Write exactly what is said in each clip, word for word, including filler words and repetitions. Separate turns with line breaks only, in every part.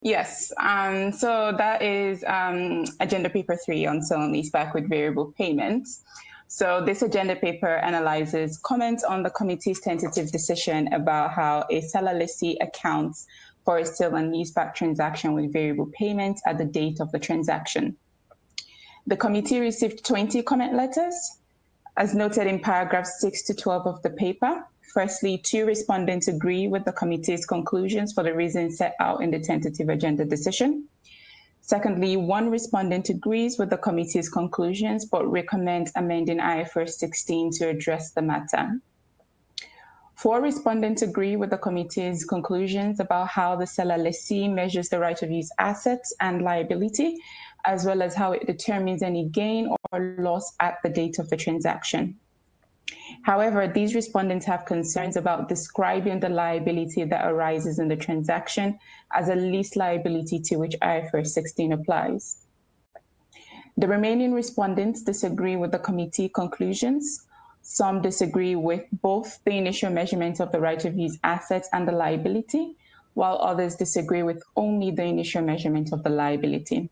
Yes, um, so that is um, agenda paper three on sale and leaseback with variable payments. So this agenda paper analyzes comments on the committee's tentative decision about how a seller lessee accounts for a sale and leaseback transaction with variable payments at the date of the transaction. The committee received twenty comment letters, as noted in paragraphs six to twelve of the paper. Firstly, two respondents agree with the committee's conclusions for the reasons set out in the tentative agenda decision. Secondly, one respondent agrees with the committee's conclusions but recommends amending I F R S sixteen to address the matter. Four respondents agree with the committee's conclusions about how the seller lessee measures the right of use assets and liability, as well as how it determines any gain or loss at the date of the transaction. However, these respondents have concerns about describing the liability that arises in the transaction as a lease liability to which I F R S sixteen applies. The remaining respondents disagree with the committee conclusions. Some disagree with both the initial measurement of the right of use assets and the liability, while others disagree with only the initial measurement of the liability.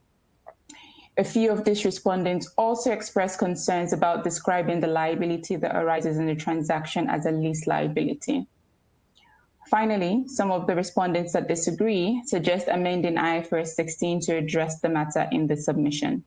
A few of these respondents also expressed concerns about describing the liability that arises in the transaction as a lease liability. Finally, some of the respondents that disagree suggest amending I F R S sixteen to address the matter in the submission.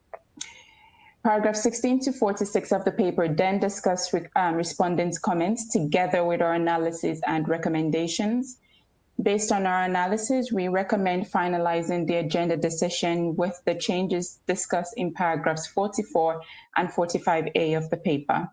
Paragraph sixteen to forty-six of the paper then discuss um, respondents' comments together with our analysis and recommendations. Based on our analysis, we recommend finalizing the agenda decision with the changes discussed in paragraphs forty-four and forty-five A of the paper.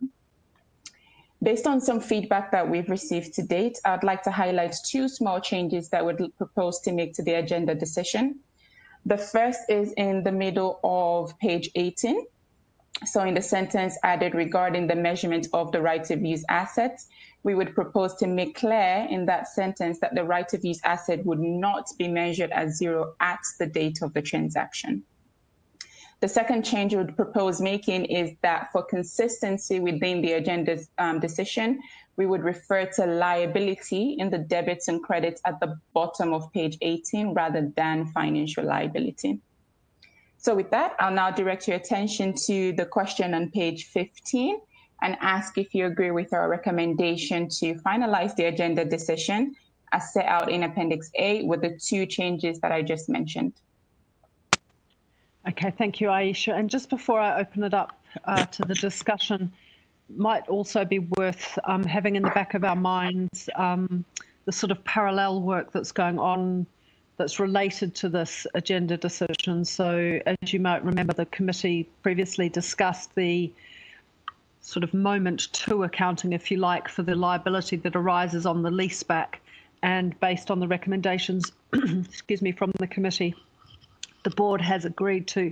Based on some feedback that we've received to date, I'd like to highlight two small changes that we'd propose to make to the agenda decision. The first is in the middle of page eighteen. So in the sentence added regarding the measurement of the right of use assets, we would propose to make clear in that sentence that the right of use asset would not be measured as zero at the date of the transaction. The second change we would propose making is that for consistency within the agenda um, decision, we would refer to liability in the debits and credits at the bottom of page eighteen rather than financial liability. So with that, I'll now direct your attention to the question on page fifteen and ask if you agree with our recommendation to finalize the agenda decision as set out in Appendix A with the two changes that I just mentioned.
Okay, thank you, Aisha. And just before I open it up uh, to the discussion, might also be worth um, having in the back of our minds um, the sort of parallel work that's going on that's related to this agenda decision. So as you might remember, the committee previously discussed the sort of moment two accounting, if you like, for the liability that arises on the leaseback. And based on the recommendations, excuse me, from the committee, the board has agreed to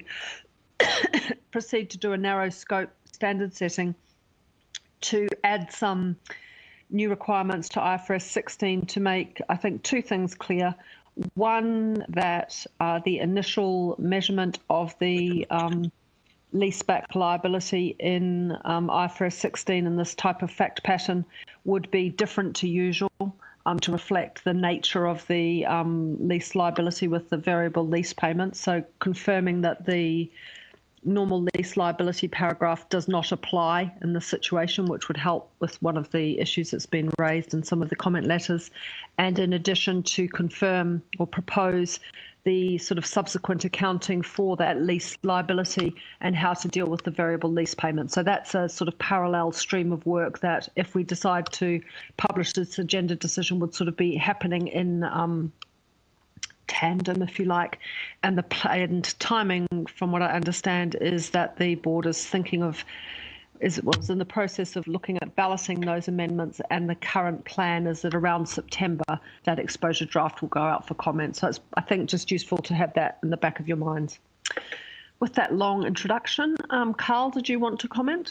proceed to do a narrow scope standard setting to add some new requirements to I F R S sixteen to make, I think, two things clear. One, that uh, the initial measurement of the um, leaseback liability in um, I F R S sixteen in this type of fact pattern would be different to usual um, to reflect the nature of the um, lease liability with the variable lease payments. So confirming that the normal lease liability paragraph does not apply in this situation, which would help with one of the issues that's been raised in some of the comment letters. And in addition, to confirm or propose the sort of subsequent accounting for that lease liability and how to deal with the variable lease payment. So that's a sort of parallel stream of work that, if we decide to publish this agenda decision, would sort of be happening in um, tandem, if you like. And the planned timing, from what I understand, is that the board is thinking of, is was in the process of looking at balancing those amendments, and the current plan is that around September that exposure draft will go out for comment. So it's, I think, just useful to have that in the back of your minds. With that long introduction, um, Carl, did you want to comment?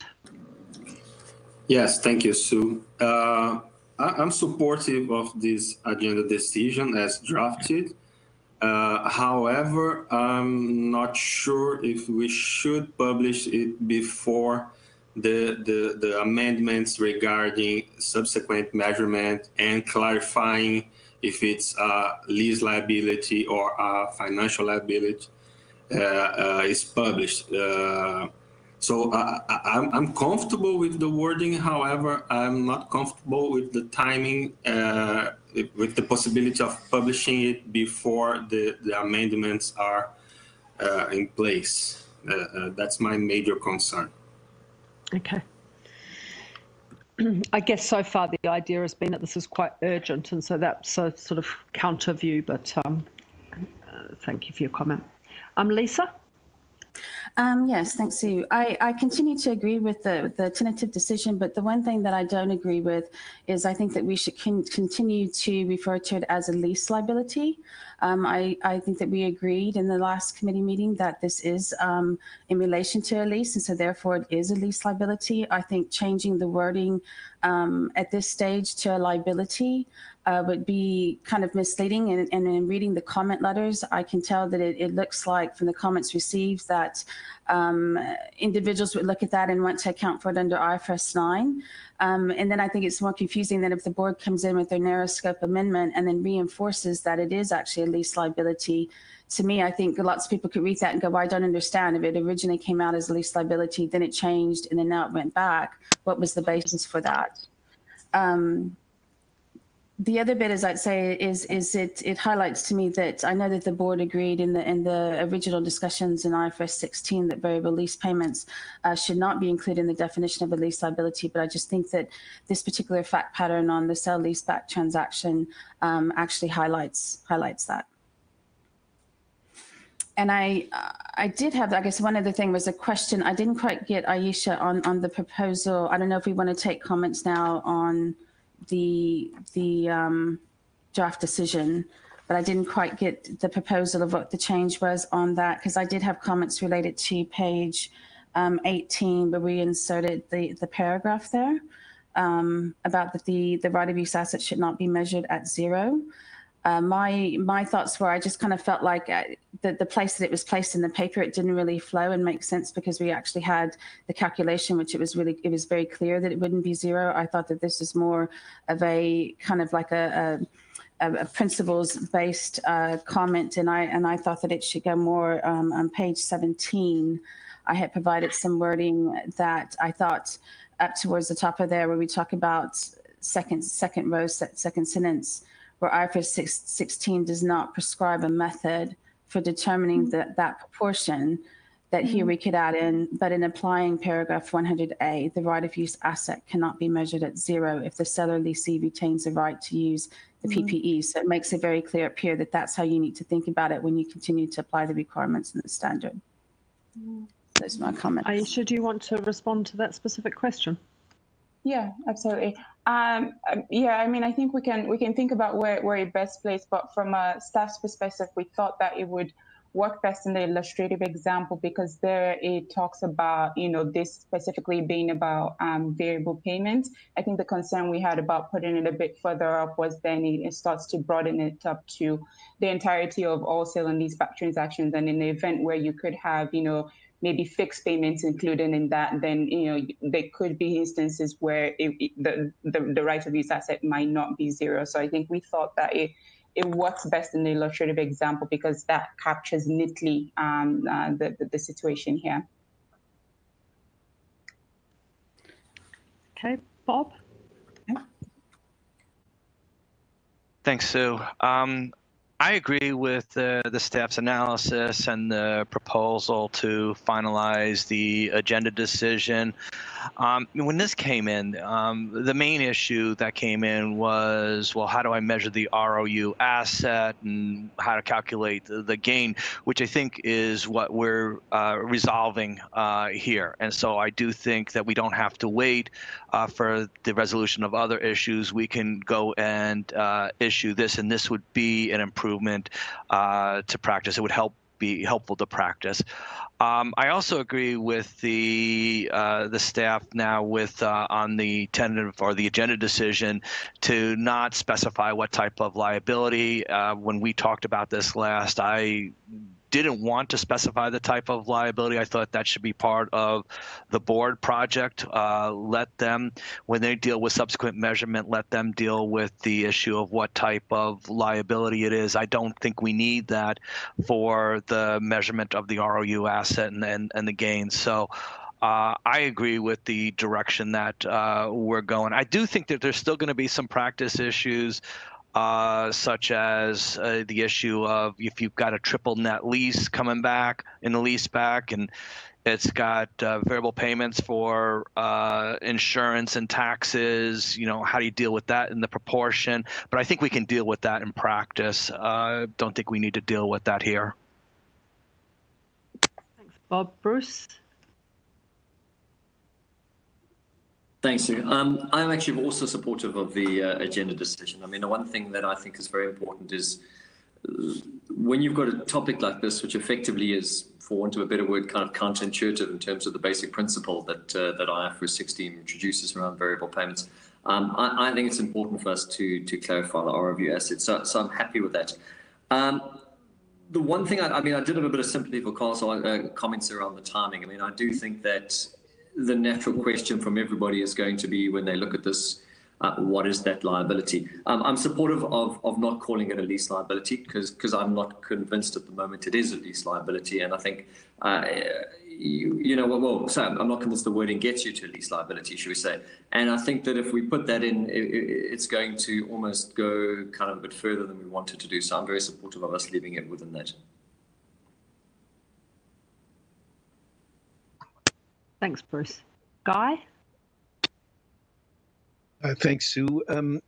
Yes, thank you, Sue. Uh, I, I'm supportive of this agenda decision as drafted. Uh, however, I'm not sure if we should publish it before the, the, the amendments regarding subsequent measurement and clarifying if it's a lease liability or a financial liability, uh, uh, is published. Uh, so I, I, I'm, I'm comfortable with the wording. However, I'm not comfortable with the timing, uh, with the possibility of publishing it before the, the amendments are uh, in place. Uh, uh, that's my major concern.
Okay. I guess so far the idea has been that this is quite urgent, and so that's a sort of counter view, but um, uh, thank you for your comment. Um, Lisa?
Um, yes, thanks, Sue. I, I continue to agree with the, the tentative decision, but the one thing that I don't agree with is I think that we should con continue to refer to it as a lease liability. Um, I, I think that we agreed in the last committee meeting that this is um, in relation to a lease, and so therefore it is a lease liability. I think changing the wording um, at this stage to a liability Uh, would be kind of misleading. And, and in reading the comment letters, I can tell that it, it looks like from the comments received that um, individuals would look at that and want to account for it under I F R S nine. Um, and then I think it's more confusing than if the board comes in with their narrow scope amendment and then reinforces that it is actually a lease liability. To me, I think lots of people could read that and go, well, I don't understand. If it originally came out as a lease liability, then it changed, and then now it went back. What was the basis for that? Um, The other bit, as I'd say, is is it it highlights to me that I know that the board agreed in the in the original discussions in I F R S sixteen that variable lease payments uh, should not be included in the definition of a lease liability. But I just think that this particular fact pattern on the sale leaseback transaction um, actually highlights highlights that. And I uh, I did have, I guess one other thing was a question. I didn't quite get Aisha on on the proposal. I don't know if we want to take comments now on the the um, draft decision, but I didn't quite get the proposal of what the change was on that, because I did have comments related to page um, eighteen, but we inserted the the paragraph there um, about that the the right of use asset should not be measured at zero. Uh, my my thoughts were, I just kind of felt like the, the place that it was placed in the paper, it didn't really flow and make sense, because we actually had the calculation, which it was really, it was very clear that it wouldn't be zero. I thought that this is more of a kind of like a, a, a principles-based uh, comment, and I and I thought that it should go more um, on page seventeen. I had provided some wording that I thought up towards the top of there, where we talk about second second row, second sentence, where I F R S sixteen does not prescribe a method for determining mm-hmm. that, that proportion, that mm-hmm. here we could add in, but in applying paragraph one hundred A, the right of use asset cannot be measured at zero if the seller leasee retains the right to use the mm-hmm. P P E. So it makes it very clear up here that that's how you need to think about it when you continue to apply the requirements in the standard. Mm-hmm. Those are my comments.
Aisha, do you want to respond to that specific question?
Yeah, absolutely. Um, yeah, I mean, I think we can we can think about where where it best placed, but from a staff's perspective, we thought that it would work best in the illustrative example, because there it talks about, you know, this specifically being about um, variable payments. I think the concern we had about putting it a bit further up was then it, it starts to broaden it up to the entirety of all sale and leaseback transactions, and in the event where you could have, you know, maybe fixed payments included in that, then, you know, there could be instances where it, it, the, the the right of use asset might not be zero. So I think we thought that it it works best in the illustrative example, because that captures neatly um, uh, the, the the situation here.
Okay, Bob.
Okay.
Thanks, Sue. Um, I agree with uh, the staff's analysis and the proposal to finalize the agenda decision. Um, when this came in, um, the main issue that came in was, well, how do I measure the R O U asset and how to calculate the, the gain, which I think is what we're uh, resolving uh, here. And so I do think that we don't have to wait uh, for the resolution of other issues. We can go and uh, issue this, and this would be an improvement uh, to practice. It would help be helpful to practice. Um, I also agree with the uh, the staff now with uh, on the tentative or the agenda decision to not specify what type of liability. Uh, when we talked about this last, I didn't want to specify the type of liability. I thought that should be part of the board project. Uh, let them, when they deal with subsequent measurement, let them deal with the issue of what type of liability it is. I don't think we need that for the measurement of the R O U asset and, and, and the gains. So uh, I agree with the direction that uh, we're going. I do think that there's still going to be some practice issues, uh, such as uh, the issue of if you've got a triple net lease coming back in the lease back, and it's got uh, variable payments for uh, insurance and taxes. You know, how do you deal with that in the proportion? But I think we can deal with that in practice. Uh, don't think we need to deal with that here.
Thanks, Bob. Bruce?
Thanks, Sue. Um, I'm actually also supportive of the uh, agenda decision. I mean, the one thing that I think is very important is uh, when you've got a topic like this, which effectively is, for want of a better word, kind of counterintuitive in terms of the basic principle that uh, that I F R S sixteen introduces around variable payments. Um, I, I think it's important for us to to clarify the R O U assets. So, so I'm happy with that. Um, the one thing, I, I mean, I did have a bit of sympathy for Carl's uh, comments around the timing. I mean, I do think that the natural question from everybody is going to be, when they look at this, uh, what is that liability? Um, I'm supportive of, of not calling it a lease liability, because because I'm not convinced at the moment it is a lease liability. And I think, uh, you, you know, well, well, so I'm not convinced the wording gets you to a lease liability, should we say. And I think that if we put that in, it, it's going to almost go kind of a bit further than we wanted to do. So I'm very supportive of us leaving it within that.
Thanks, Bruce. Guy?
Uh, thanks, Sue. Um,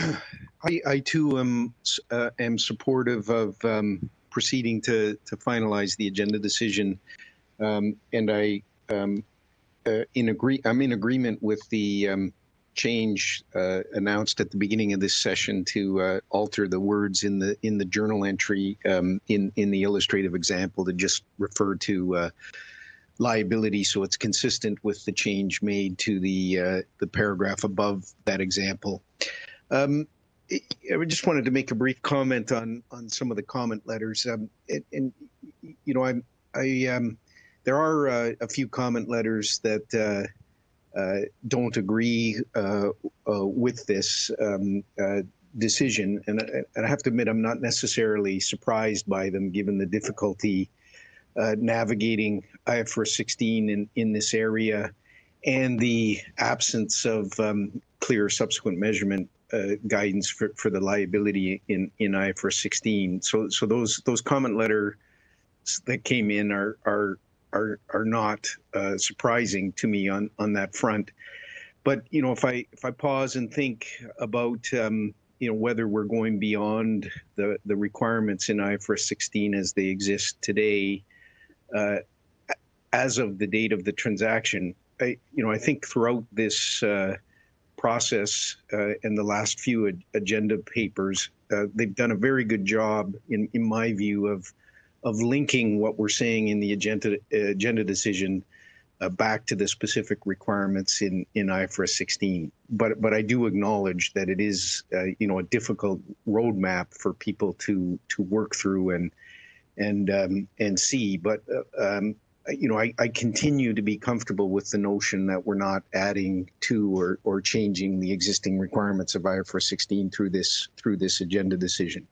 I, I too am, uh, am supportive of um, proceeding to, to finalize the agenda decision. Um, and I, um, uh, in agree, I'm in agreement with the um, change uh, announced at the beginning of this session to uh, alter the words in the in the journal entry um, in, in the illustrative example to just refer to uh, liability, so it's consistent with the change made to the uh, the paragraph above that example. Um, I just wanted to make a brief comment on on some of the comment letters, um, and, and you know, I'm I um, there are uh, a few comment letters that uh, uh, don't agree uh, uh, with this um, uh, decision, and, and I have to admit I'm not necessarily surprised by them, given the difficulty Uh, navigating I F R S sixteen in, in this area and the absence of um, clear subsequent measurement uh, guidance for, for the liability in, in I F R S sixteen. So so those those comment letters that came in are are are are not uh, surprising to me on on that front. But you know, if I if I pause and think about um, you know, whether we're going beyond the the requirements in I F R S sixteen as they exist today, Uh, as of the date of the transaction, I, you know, I think throughout this uh, process uh, and the last few ad agenda papers, uh, they've done a very good job, in, in my view, of of linking what we're saying in the agenda uh, agenda decision uh, back to the specific requirements in in I F R S sixteen. But but I do acknowledge that it is uh, you know, a difficult roadmap for people to to work through and. and um, and see, but uh, um, you know, I, I continue to be comfortable with the notion that we're not adding to or or changing the existing requirements of I F R S sixteen through this through this agenda decision.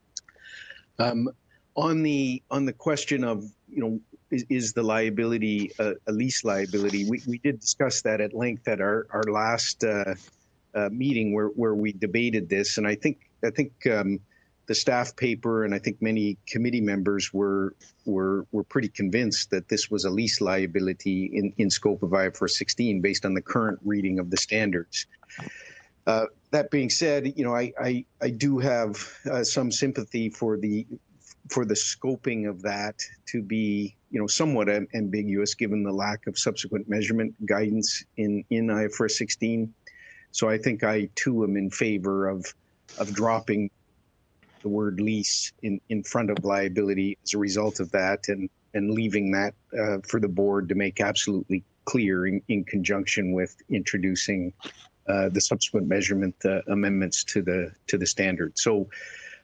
Um, on the on the question of, you know, is, is the liability a, a lease liability? We we did discuss that at length at our our last uh, uh, meeting where where we debated this, and I think I think. Um, The staff paper and I think many committee members were were were pretty convinced that this was a lease liability in in scope of I F R S sixteen based on the current reading of the standards. Uh, that being said, you know, I I, I do have uh, some sympathy for the for the scoping of that to be, you know, somewhat ambiguous given the lack of subsequent measurement guidance in in I F R S sixteen. So I think I too am in favor of of dropping the word lease in, in front of liability as a result of that, and, and leaving that uh, for the board to make absolutely clear in, in conjunction with introducing uh, the subsequent measurement uh, amendments to the to the standard. So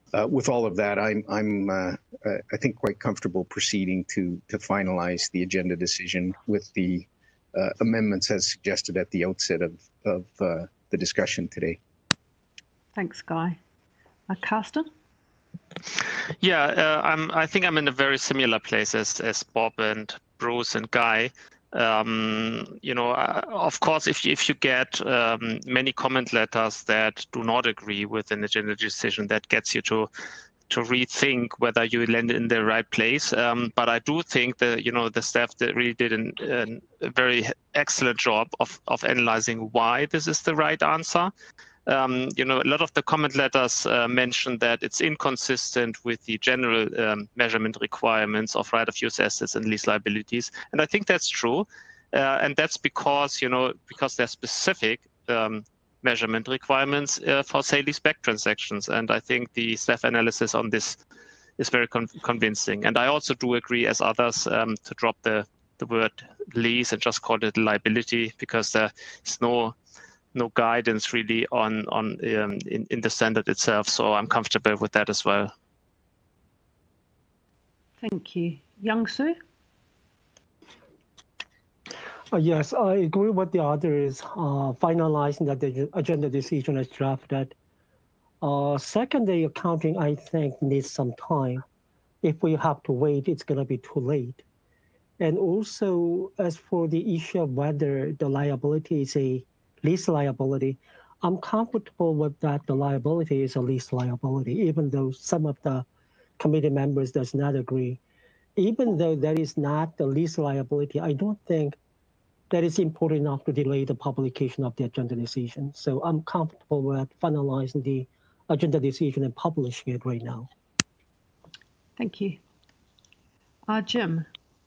uh, with all of that, I'm, I'm uh, uh, I think, quite comfortable proceeding to to finalize the agenda decision with the uh, amendments as suggested at the outset of of uh, the discussion today.
Thanks, Guy. Uh, Carsten?
Yeah, uh, I'm. I think I'm in a very similar place as as Bob and Bruce and Guy. Um, you know, uh, of course, if you, if you get um, many comment letters that do not agree with an agenda decision, that gets you to to rethink whether you land in the right place. Um, but I do think that, you know, the staff that really did an, an, a very excellent job of of analyzing why this is the right answer. Um, you know, a lot of the comment letters uh, mention that it's inconsistent with the general um, measurement requirements of right-of-use assets and lease liabilities, and I think that's true, uh, and that's because, you know, because they're specific um, measurement requirements uh, for sale-leaseback transactions, and I think the staff analysis on this is very con convincing. And I also do agree, as others, um, to drop the the word lease and just call it liability, because there is no no guidance really on on um, in, in the standard itself, so I'm comfortable with that as well.
Thank you. Young Soo?
Uh, yes, I agree with the others, uh, finalizing that the agenda decision is drafted. Uh, secondary accounting, I think, needs some time. If we have to wait, it's going to be too late. And also, as for the issue of whether the liability is a lease liability, I'm comfortable with that the liability is a lease liability, even though some of the committee members does not agree. Even though that is not the lease liability, I don't think that is important enough to delay the publication of the agenda decision. So I'm comfortable with finalizing the agenda decision and publishing it right now.
Thank you. Uh, Jim?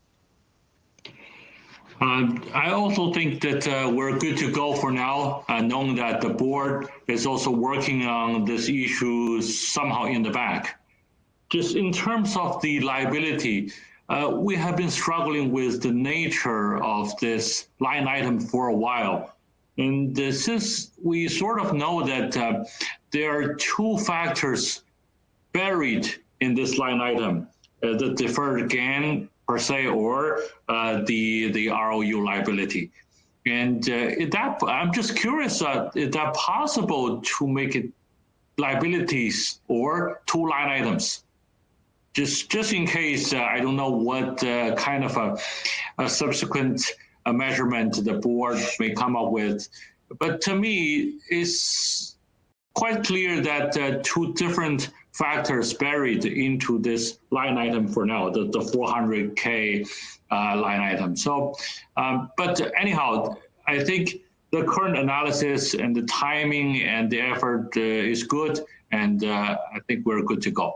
Um, I also think that uh, we're good to go for now, uh, knowing that the board is also working on this issue somehow in the back. Just in terms of the liability, uh, we have been struggling with the nature of this line item for a while. And uh, since we sort of know that uh, there are two factors buried in this line item, uh, the deferred gain per se, or uh, the the R O U liability. And uh, is that, I'm just curious, uh, is that possible to make it liabilities or two line items? Just just in case, uh, I don't know what uh, kind of a, a subsequent uh, measurement the board may come up with. But to me, it's quite clear that uh, two different factors buried into this line item for now, the, the four hundred K uh, line item. So, um, but anyhow, I think the current analysis and the timing and the effort uh, is good, and uh, I think we're good to go.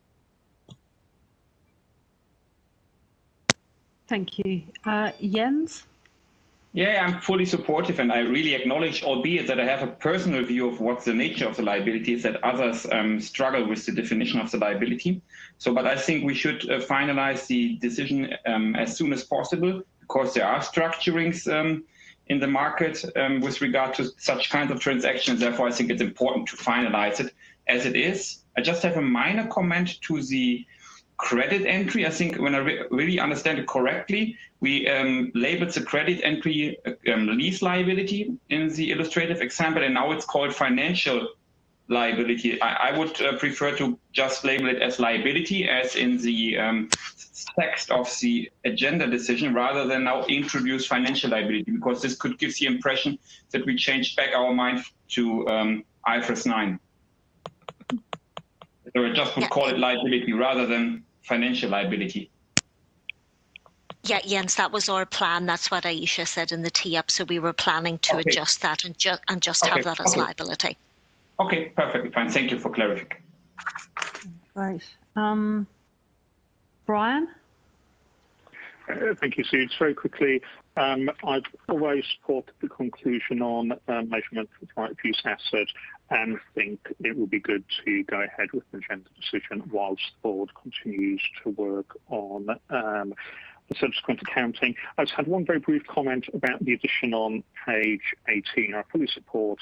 Thank you. Uh, Jens?
Yeah, I'm fully supportive, and I really acknowledge, albeit that I have a personal view of what the nature of the liability is, that others um, struggle with the definition of the liability. So, but I think we should uh, finalize the decision um, as soon as possible, because there are structurings um, in the market um, with regard to such kinds of transactions. Therefore, I think it's important to finalize it as it is. I just have a minor comment to the credit entry. I think when I re really understand it correctly, we um, labeled the credit entry um, lease liability in the illustrative example, and now it's called financial liability. I, I would uh, prefer to just label it as liability, as in the um, text of the agenda decision, rather than now introduce financial liability, because this could give the impression that we changed back our mind to um, I F R S nine. So I just would call it liability rather than financial liability.
Yeah, Jens, that was our plan. That's what Aisha said in the tee-up. So we were planning to okay. adjust that and, ju and just okay. have that as okay. liability.
Okay, perfectly fine. Thank you for clarifying.
Right. Um, Brian?
Uh, thank you, Sue. Just very quickly, um, I've always supported the conclusion on uh, measurement of right-of-use asset, and think it would be good to go ahead with the agenda decision whilst the board continues to work on um, the subsequent accounting. I just had one very brief comment about the addition on page eighteen. I fully support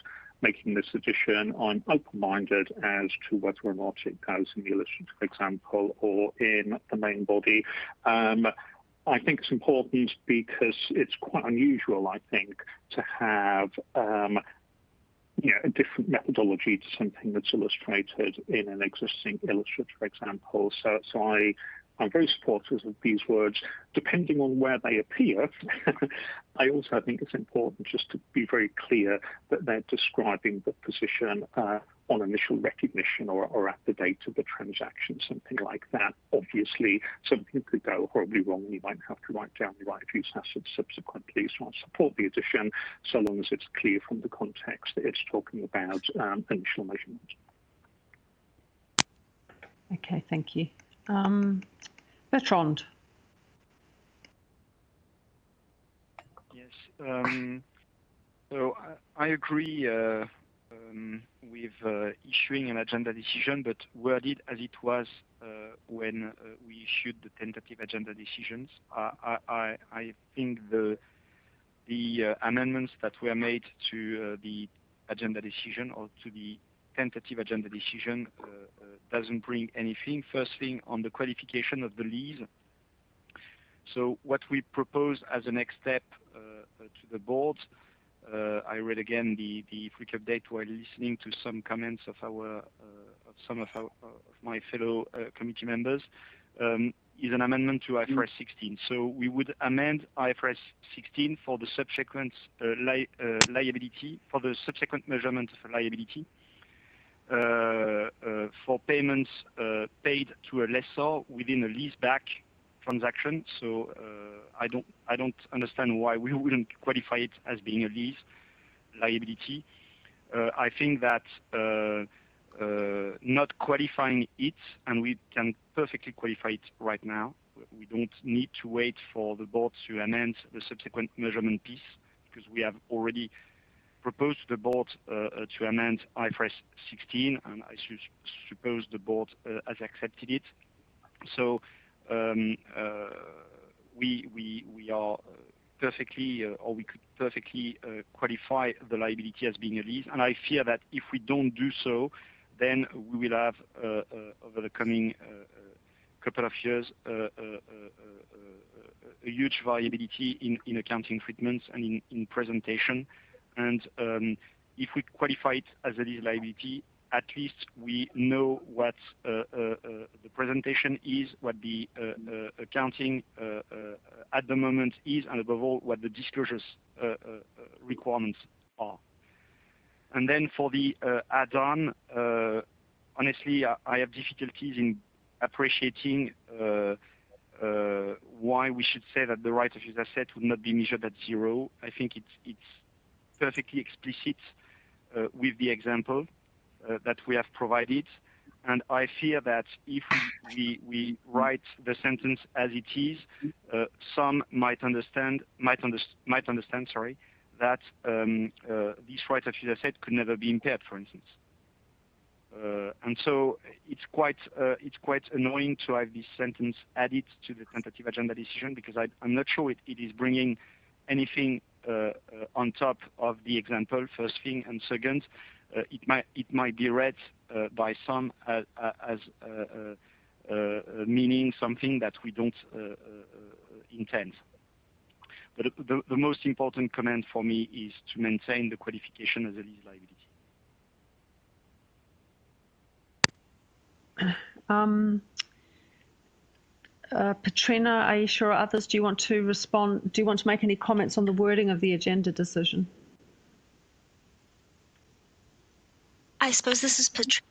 making this addition. I'm open-minded as to whether or not it goes in the illustrative example or in the main body. Um, I think it's important because it's quite unusual, I think, to have um, you know, a different methodology to something that's illustrated in an existing illustrative example. So, so I, I'm very supportive of these words, depending on where they appear. I also think it's important just to be very clear that they're describing the position uh, on initial recognition or, or at the date of the transaction, something like that. Obviously, something could go horribly wrong and you might have to write down the right of use assets subsequently. So I support the addition so long as it's clear from the context that it's talking about um, initial measurement.
Okay, thank you. Um, Bertrand.
Yes, um, so I, I agree uh, um, with uh, issuing an agenda decision, but worded as it was uh, when uh, we issued the tentative agenda decisions. I, I, I think the the uh, amendments that were made to uh, the agenda decision or to the tentative agenda decision uh, uh, doesn't bring anything. First thing, on the qualification of the lease. So what we propose as a next step uh, uh, to the board, uh, I read again the the F R I C update while listening to some comments of our uh, of some of our of my fellow uh, committee members, um, is an amendment to I F R S sixteen. So we would amend I F R S sixteen for the subsequent uh, li uh, liability for the subsequent measurement of liability. Uh, uh, for payments uh, paid to a lessor within a leaseback transaction. So uh, I don't I don't understand why we wouldn't qualify it as being a lease liability. Uh, I think that uh, uh, not qualifying it, and we can perfectly qualify it right now. We don't need to wait for the board to amend the subsequent measurement piece because we have already proposed to the board uh, uh, to amend I F R S sixteen, and I su suppose the board uh, has accepted it. So um, uh, we we we are perfectly, uh, or we could perfectly uh, qualify the liability as being a lease. And I fear that if we don't do so, then we will have uh, uh, over the coming uh, uh, couple of years uh, uh, uh, uh, a huge variability in in accounting treatments and in in presentation. And um, if we qualify it as a lease liability, at least we know what uh, uh, uh, the presentation is, what the uh, uh, accounting uh, uh, at the moment is, and above all, what the disclosures uh, uh, requirements are. And then for the uh, add-on, uh, honestly, I, I have difficulties in appreciating uh, uh, why we should say that the right of use asset would not be measured at zero. I think it's, it's perfectly explicit uh, with the example uh, that we have provided, and I fear that if we, we, we write the sentence as it is, uh, some might understand might, under, might understand sorry that um, uh, this right of use asset could never be impaired, for instance. Uh, and so it's quite uh, it's quite annoying to have this sentence added to the tentative agenda decision, because I, I'm not sure it, it is bringing anything Uh, uh, on top of the example, first thing, and second, uh, it might it might be read uh, by some as, as uh, uh, uh, meaning something that we don't uh, uh, intend. But the, the most important comment for me is to maintain the qualification as a lease liability.
Um, Uh, Petrina, Aisha, or others, do you want to respond? Do you want to make any comments on the wording of the agenda decision?
I suppose this is Petrina.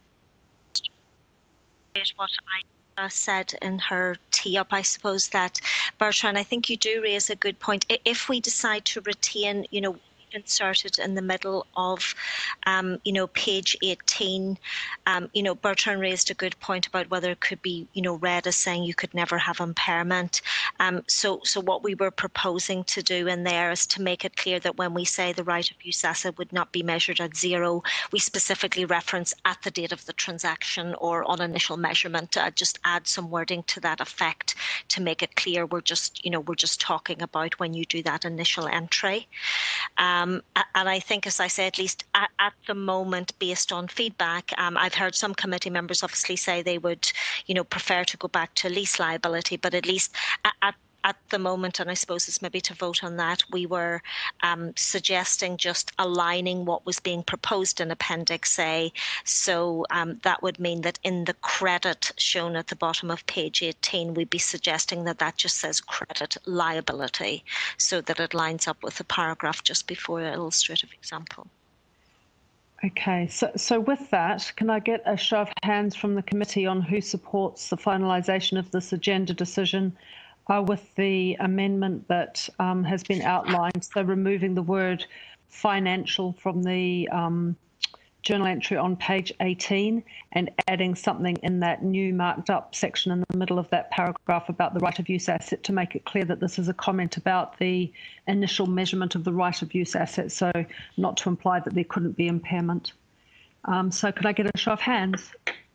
What I uh, said in her tee-up, I suppose that, Bertrand, I think you do raise a good point. If we decide to retain, you know, inserted in the middle of, um, you know, page eighteen. Um, you know, Bertrand raised a good point about whether it could be, you know, read as saying you could never have impairment. Um, so, so what we were proposing to do in there is to make it clear that when we say the right of use asset would not be measured at zero, we specifically reference at the date of the transaction or on initial measurement. Uh, just add some wording to that effect to make it clear we're just, you know, we're just talking about when you do that initial entry. Um, Um, and I think, as I say, at least at, at the moment, based on feedback, um, I've heard some committee members obviously say they would, you know, prefer to go back to lease liability, but at least at, at At the moment, and I suppose it's maybe to vote on that, we were um, suggesting just aligning what was being proposed in Appendix A. So um, that would mean that in the credit shown at the bottom of page eighteen, we'd be suggesting that that just says credit liability, so that it lines up with the paragraph just before the illustrative example.
Okay, so, so with that, can I get a show of hands from the committee on who supports the finalisation of this agenda decision Uh, with the amendment that um, has been outlined, so removing the word financial from the um, journal entry on page eighteen and adding something in that new marked up section in the middle of that paragraph about the right of use asset to make it clear that this is a comment about the initial measurement of the right of use asset, so not to imply that there couldn't be impairment. Um, so could I get a show of hands?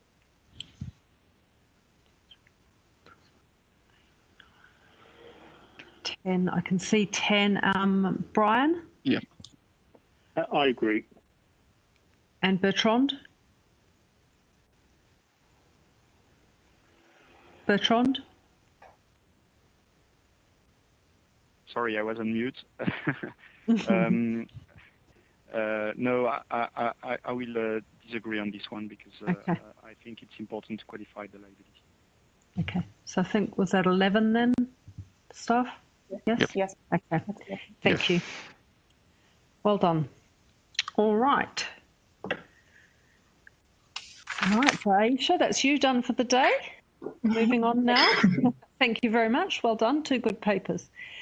ten. I can see ten. Um, Brian?
Yeah. I agree.
And Bertrand? Bertrand?
Sorry, I was on mute. um, uh, no, I, I, I, I will uh, disagree on this one because uh,
okay.
I think it's important to qualify the liability.
Okay, so I think, was that eleven then, staff? Yes?
Yep. Yes.
Okay, thank yes. you. Well done. All right. All right, so Aisha, that's you done for the day. Moving on now. Thank you very much. Well done. Two good papers.